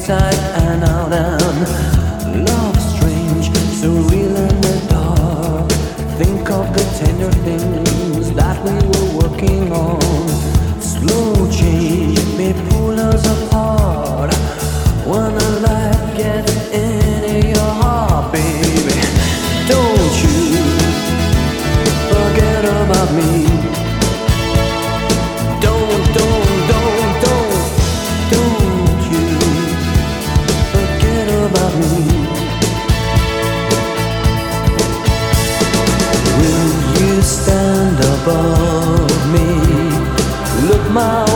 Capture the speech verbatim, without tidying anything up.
inside and out, and love strange, surreal in the dark. Think of the tender things that we were working on. Slow change may pull us apart when the light gets into your heart, baby. Don't you forget about me. Don't, don't, don't, don't, don't you forget about me. Will you stand above me? Look my